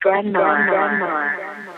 Denmark.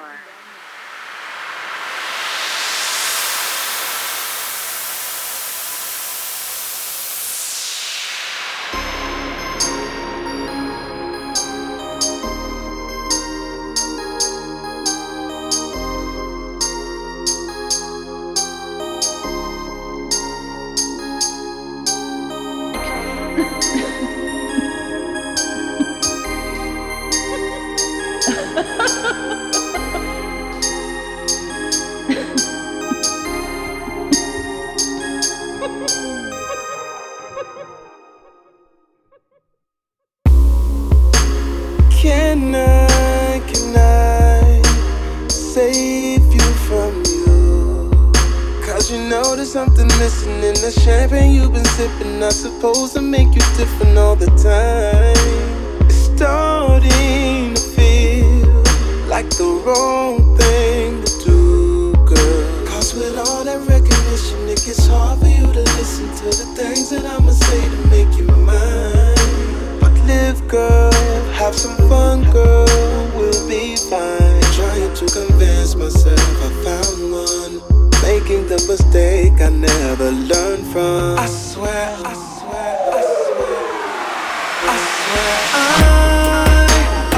Can I save you from you? Cause you know there's something missing in the champagne you've been sipping. Not supposed to make you different all the time. It's starting to feel like the wrong thing to do, girl. Cause with all that recognition, it gets hard for you to listen to the things that I'ma say to make you mine. But live, girl, have some fun, girl, we'll be fine. Trying to convince myself I found one, making the mistake I never learned from. I swear, I swear, I swear, I swear I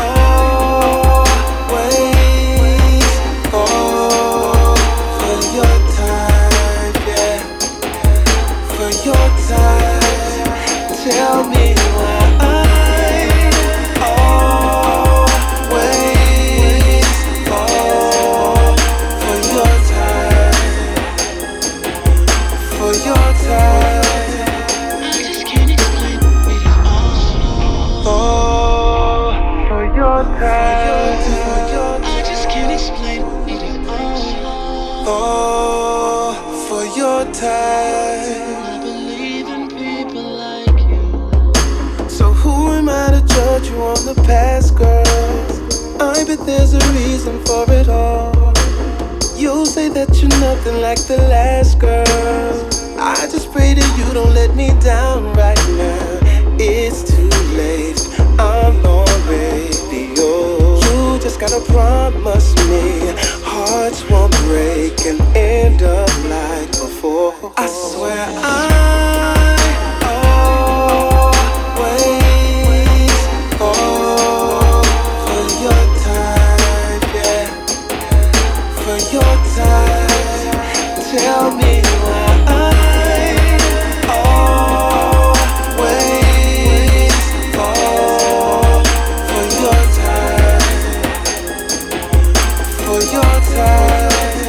always fall for your time, yeah, for your time. Tell me why I believe in people like you. So who am I to judge you on the past, girl? I bet there's a reason for it all. You'll say that you're nothing like the last girl. I just pray that you don't let me down right now. It's too late, I'm already yours. You just gotta promise me hearts won't break and end up like before. I swear I always fall for your time, yeah, for your time. Tell me why I always fall for your time, for your time.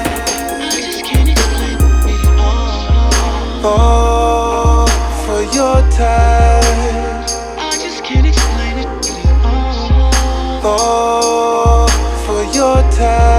Oh, for your time. I just can't explain it. Oh, for your time.